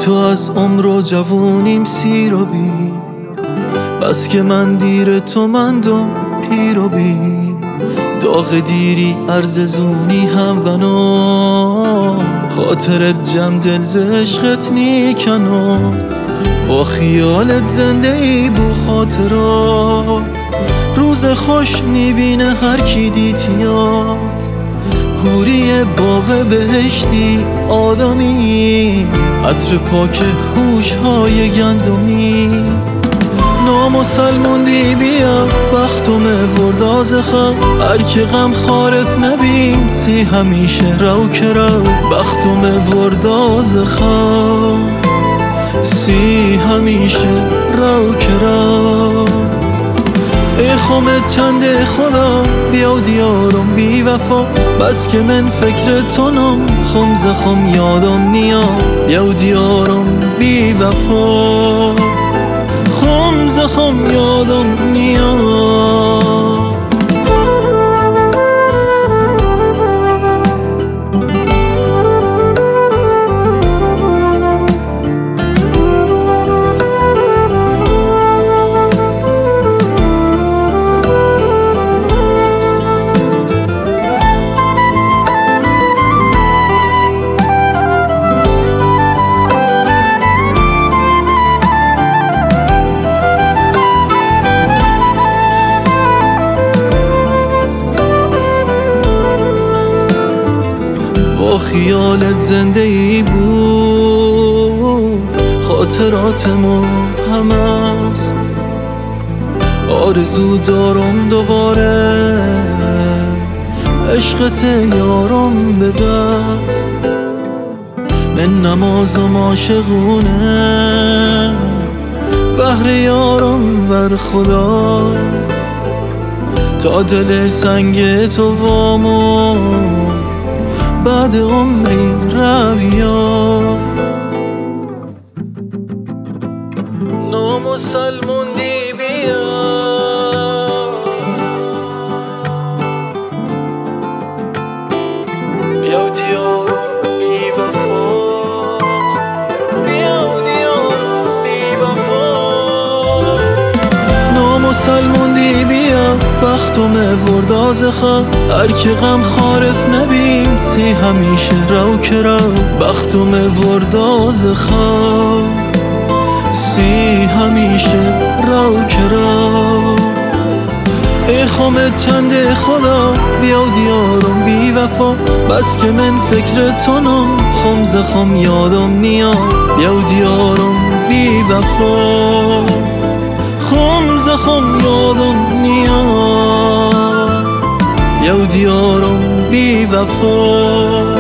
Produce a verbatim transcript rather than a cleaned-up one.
تو از عمر و جوونیم سیر و بی، بس که من دیر تو مندم پیر و بی. داغ دیری عرض زونی هم ونو، خاطرت جم دل ز عشقت نیکنو. با خیالت زنده ای بو خاطرات، روز خوش نیبینه هر کی دیتیات. حوری باغ بهشتی آدمی، عطر پاک هوش های گندمی. نامسلمون دی بیا بختم ورداز خواه، هر که غم خارت نبیم سی همیشه رو که رو. بختم ورداز خواه سی همیشه رو که رو. ای خمت چنده خدا بیا دیارم بی وفا، بس که من فکر تونم خم ز خم یادم نیا. بیا دیارم بی وفا خم ز خم یادم نیا. با خیالت زنده ای بود خاطراتمون همست. آرزو دارم دوباره عشقت یارم به دست. من نمازم عاشقونه بهر یارم ور خدا، تا دل سنگ تو وامو بعد عمری رویا. نامسلمون دی بیا بیا دیارم بی وفا، بیا دیارم بی وفا. نامسلمون دی بیا بختم ورداز خواه، هر که غم خارت نبیم سی همیشه رو که رو. بختم ورداز خواه سی همیشه رو که رو. ای خمت چنده خدا بیا دیارم بی وفا، بس که من فکر تونم خم ز خم یادم نیا. بیا دیارم بی وفا خم ز خم یادم نیا. بیا دیارم بی وفا